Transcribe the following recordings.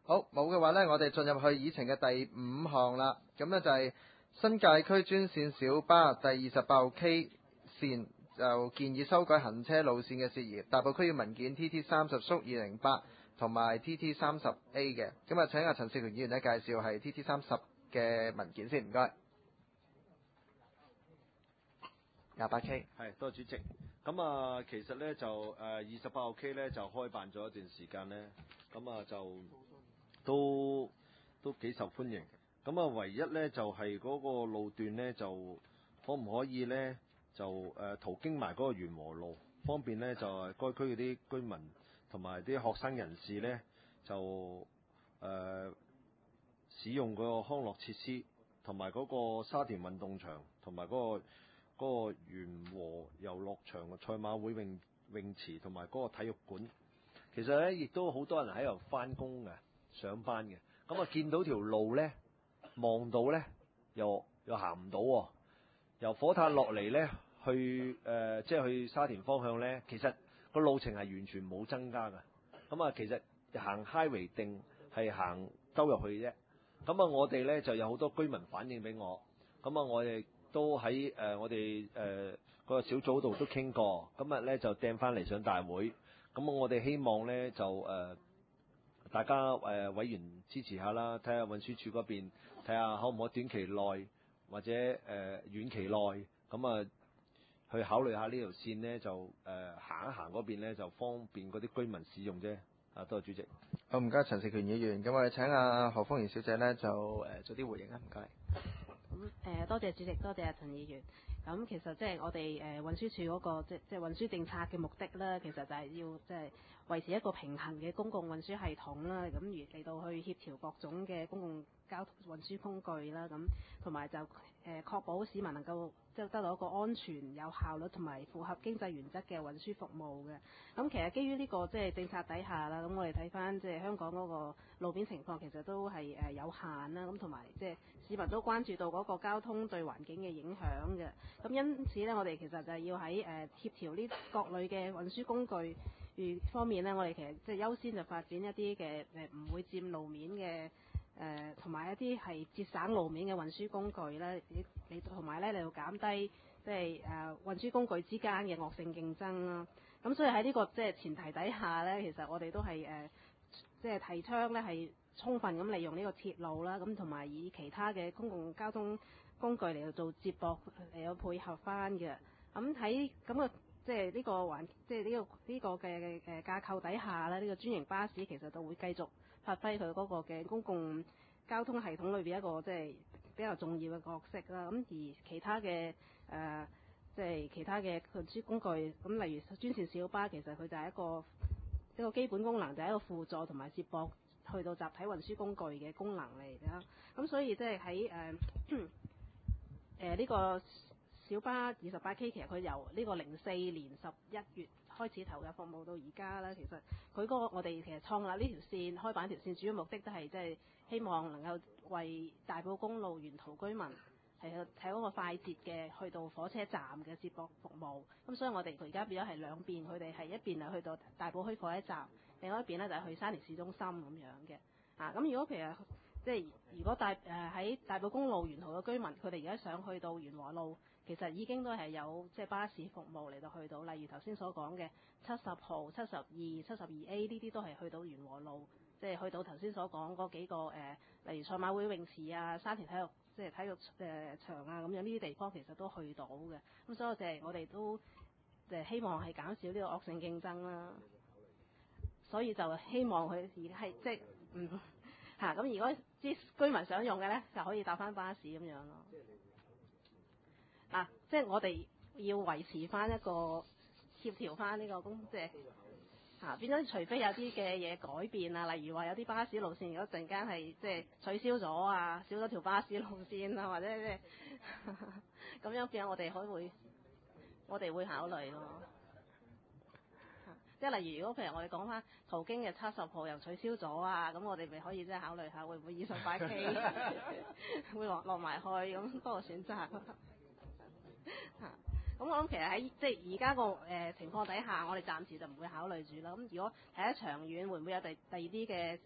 好，冇嘅話呢，我哋進入去議程嘅第5項啦。咁呢就係新界區專線小巴第28號 K 線就建議修改行車路線嘅事宜。大埔區要文件 TT30/2008 同埋 TT30A 嘅。咁啊，請阿陳志權議員呢介紹係 TT30嘅文件先，唔該。28K 係，多謝主席。咁啊，其實咧就28號 K 咧就開辦咗一段時間咧，咁啊就都幾受歡迎。咁啊，唯一咧就係嗰個路段咧就可唔可以咧就途經埋嗰個元和路，方便咧就係該區嗰啲居民同埋啲學生人士咧就使用嗰個康樂設施，同埋嗰個沙田運動場同埋嗰個元和遊樂場嘅賽馬會泳池同埋嗰個體育館，其實咧亦都好多人喺度翻工嘅、上班嘅。咁啊，見到條路咧，望到咧又行唔到喎。由火炭落嚟咧，去即係去沙田方向咧，其實個路程係完全冇增加嘅。咁啊，其實行 highway 定係行兜入去啫。咁啊，我哋咧就有好多居民反映俾我。咁啊，我哋都喺我哋嗰個小組度都傾過，今日咧就掟翻嚟上大會。咁我哋希望咧就大家委員支持下啦，睇下運輸署嗰邊睇下可唔可以短期內或者遠期內咁啊去考慮下呢條線呢，就行一行嗰邊咧就方便嗰啲居民使用啫。啊，多謝主席。 好，唔該陳志權議員。咁我哋請阿何豐賢小姐呢，就做啲回應啊，唔該。 多謝主席，多謝阿陳議員。咁其實即係我哋運輸署嗰個即係運輸政策嘅目的咧，其實就係要即係維持一個平衡嘅公共運輸系統啦。咁而嚟到去協調各種嘅公共交通運輸工具啦。咁同埋就確保市民能夠即係得到一個安全、有效率同埋符合經濟原則嘅運輸服務嘅。咁其實基於呢個即係政策底下啦，咁我哋睇翻即係香港嗰個路面情況，其實都係有限啦。咁同埋即係市民都關注到嗰個交通對環境嘅影響嘅。咁因此咧，我哋其實就係要喺協調呢各類嘅運輸工具方面咧，我哋其實即係優先就發展一啲嘅唔會佔路面嘅同埋一啲係節省路面嘅運輸工具咧，你同埋咧嚟到減低即係運輸工具之間嘅惡性競爭啦。咁所以喺呢個即係前提底下咧，其實我哋都係即係提倡咧係充分咁利用呢個鐵路啦，咁同埋以其他嘅公共交通工具嚟到做接駁嚟到配合翻嘅。咁喺咁嘅即係呢個即係呢個嘅架構底下咧，呢個專營巴士其實就會繼續發揮佢嗰個嘅公共交通系統裏邊一個即係比較重要嘅角色啦。咁而其他嘅即係其他嘅運輸工具，咁例如專線小巴，其實佢就係一個基本功能，就係一個輔助同埋接駁去到集體運輸工具嘅功能嚟嘅。咁所以即係喺呢個小巴28K，其實佢由呢個04年11月開始投入服務到而家啦。其實佢我哋其實創立呢條線、開辦呢條線，主要目的都係即係希望能夠為大埔公路沿途居民係提供個快捷嘅去到火車站嘅接駁服務。咁所以我哋而家變咗係兩邊，佢哋係一邊係去到大埔墟火車站，另外一邊咧就係去沙田市中心咁樣嘅。咁如果其實即係如果喺大埔公路沿途嘅居民，佢哋而家想去到元和路，其實已經都係有即係巴士服務嚟到去到，例如頭先所講嘅70號、72、72A 呢啲都係去到元和路，即係去到頭先所講嗰幾個例如賽馬會泳池啊、沙田體育場啊咁樣呢啲地方，其實都去到嘅。咁所以我哋都希望係減少呢個惡性競爭啦。所以就希望佢而係即係咁如果啲居民想用嘅咧，就可以搭翻巴士咁樣咯。即係我哋要維持翻一個協調翻呢個即係變咗，除非有啲嘅嘢改變啊，例如話有啲巴士路線如果陣間係即係取消咗啊，少咗條巴士路線啊，或者即係咁樣變咗，我哋會考慮咯。即係例如，如果譬如我哋講翻途經嘅70號又取消咗啊，咁我哋咪可以即係考慮下會唔會28K 會落埋去，咁多個選擇。咁我諗其實喺即係而家個情況底下，我哋暫時就唔會考慮住啦。咁如果睇得長遠，會唔會有第二啲嘅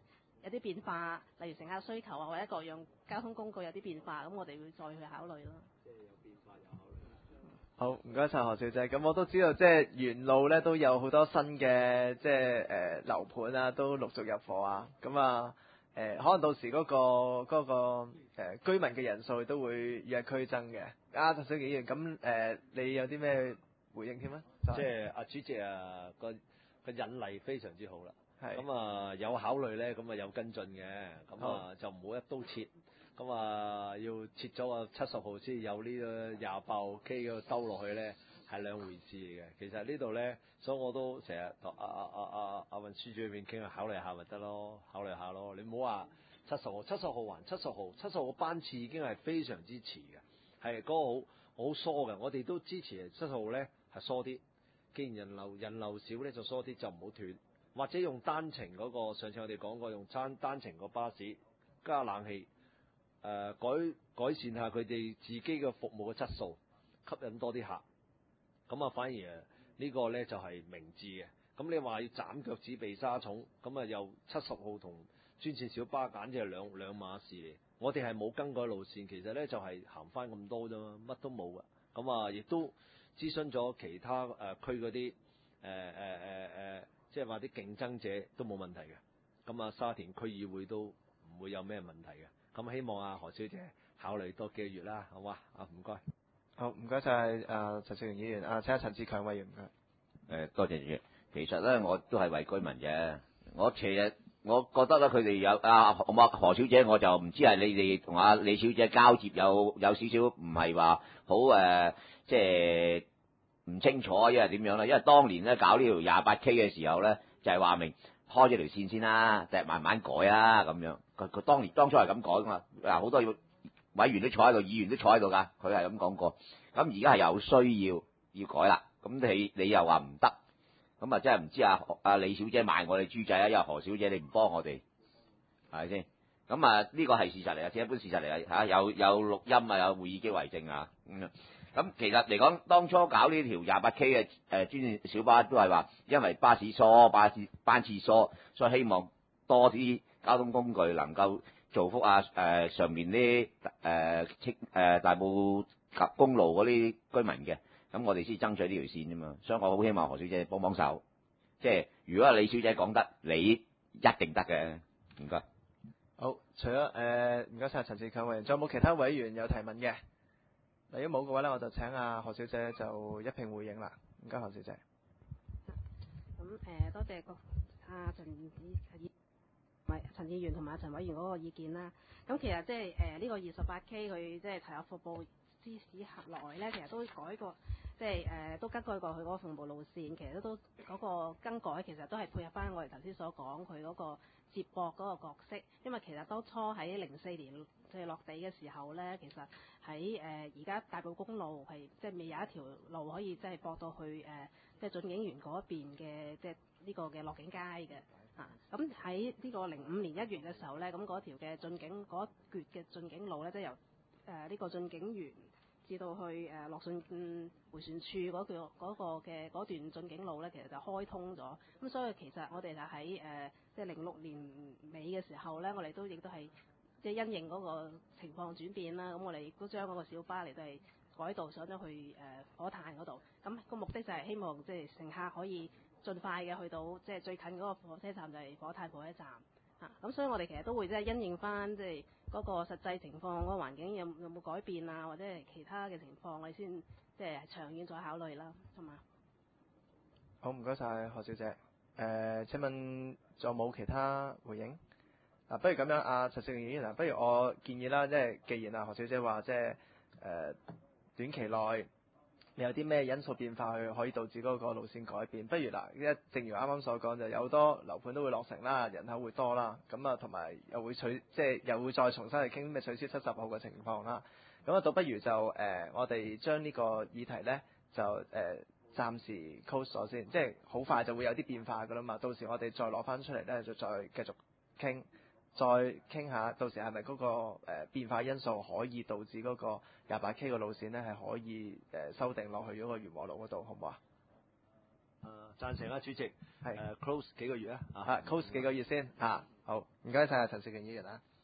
有啲變化，例如乘客需求啊，或者各樣交通工具有啲變化，咁我哋會再去考慮咯。 即係有變化有考慮。 好，唔該晒何小姐。咁我都知道，即係沿路咧都有好多新嘅即係樓盤啊，都陸續入伙啊。咁啊可能到時嗰個居民嘅人數都會與日俱增嘅。陳小議員，咁你有啲咩回應添啊？ 即係阿主席啊，個引例非常之好啦。 係咁啊有考慮咧，咁啊有跟進嘅，咁啊就唔好一刀切。咁啊要切咗啊70號先有呢個28號 K 嗰個兜落去咧，係兩回事嚟嘅。其實呢度咧，所以我都成日同阿運輸署裏邊傾，考慮下咪得咯，考慮下咯。你唔好話70號，70號還70號嘅班次已經係非常之遲嘅，係嗰個好疏嘅。我哋都支持70號咧係疏啲，既然人流少咧就疏啲，就唔好斷，或者用單程嗰個。上次我哋講過用單程個巴士加冷氣。改善下佢哋自己嘅服務嘅質素，吸引多啲客，咁啊反而呢個咧就係明智嘅。咁你話要斬腳趾避沙蟲，咁啊又70號同專線小巴簡直係兩碼事嚟。我哋係冇更改路線，其實咧就係行翻咁多啫嘛，乜都冇㗎。咁啊亦都諮詢咗其他區嗰啲即係話啲競爭者都冇問題嘅。咁啊沙田區議會都唔會有咩問題嘅。咁希望阿何小姐考慮多幾個月啦，好嘛？唔該。 好，唔該晒陳兆榮議員。請陳志強委員唔該。 多謝主席。其實咧，我都係為居民嘅。我覺得咧，佢哋有何小姐，我就唔知係你哋同阿李小姐交接有少少唔係話好即係唔清楚，因為點樣咧？因為當年咧搞呢條28K 嘅時候咧，就係話明開咗條線先啦，第日慢慢改啊咁樣。佢當初係咁講噶嘛，好多委員都坐喺度，議員都坐喺度㗎，佢係咁講過。咁而家係有需要改啦，咁你又話唔得，咁啊真係唔知阿李小姐賣我哋豬仔啊，因為何小姐你唔幫我哋，係咪先？咁啊呢個係事實嚟啊，一般事實嚟啊，有錄音啊，有會議機為證啊。咁其實嚟講，當初搞呢條28K 嘅專線小巴都係話，因為巴士疏，班次疏，所以希望多啲交通工具能夠造福上面啲大埔及公路嗰啲居民嘅，咁我哋先爭取呢條線啫嘛。所以我好希望何小姐幫幫手，即係如果李小姐講得，你一定得嘅。唔該。 好，除咗唔該晒陳志強委員，仲有冇其他委員有提問嘅？如果冇嘅話咧，我就請何小姐就一併回應啦。唔該，何小姐。 咁多謝陳議員同埋陳委員嗰個意見啦。咁其實即係呢個28K 佢即係投入服務之時內咧，其實都改過，即係都更改過佢嗰個服務路線。其實都嗰個更改其實都係配合翻我哋頭先所講佢嗰個接駁嗰個角色。因為其實當初喺04年即係落地嘅時候咧，其實喺而家大埔公路係即係未有一條路可以即係駁到去即係駿景園嗰邊嘅即係呢個嘅樂景街嘅。咁喺呢個05年1月嘅時候咧，咁嗰條嘅駿景嗰一橛嘅駿景路咧，即係由呢個駿景園至到去樂順迴旋處嗰段駿景路咧，其實就開通咗。咁所以其實我哋就喺即係06年尾嘅時候咧，我哋亦都係即係因應嗰個情況轉變啦。咁我哋亦都將嗰個小巴嚟到係改道上咗去火炭嗰度。咁個目的就係希望即係乘客可以盡快嘅去到即係最近嗰個火車站，就係火炭火車站咁所以我哋其實都會即係因應翻即係嗰個實際情況，嗰個環境有冇改變啊，或者係其他嘅情況，我哋先即係長遠再考慮啦，好嘛？ 好，唔該晒何小姐。請問仲有冇其他回應？不如咁樣，陳兆榮議員不如我建議啦，即係既然何小姐話即係短期內你有啲咩因素變化去可以導致嗰個路線改變，不如正如啱啱所講，就有好多樓盤都會落成啦，人口會多啦，咁啊同埋又會即係又會再重新去傾咩取消70號嘅情況啦。咁倒不如就我哋將呢個議題咧就暫時 close 咗先，即係好快就會有啲變化噶啦嘛。到時我哋再攞翻出嚟咧，就再繼續傾。再傾下，到時係咪嗰個變化因素可以導致嗰個28K 嘅路線咧係可以修訂落去嗰個元和路嗰度，好唔好啊？ 贊成啊，主席。 係 close 幾個月啊？ close 幾個月先好，唔該晒陳肇權議員啊。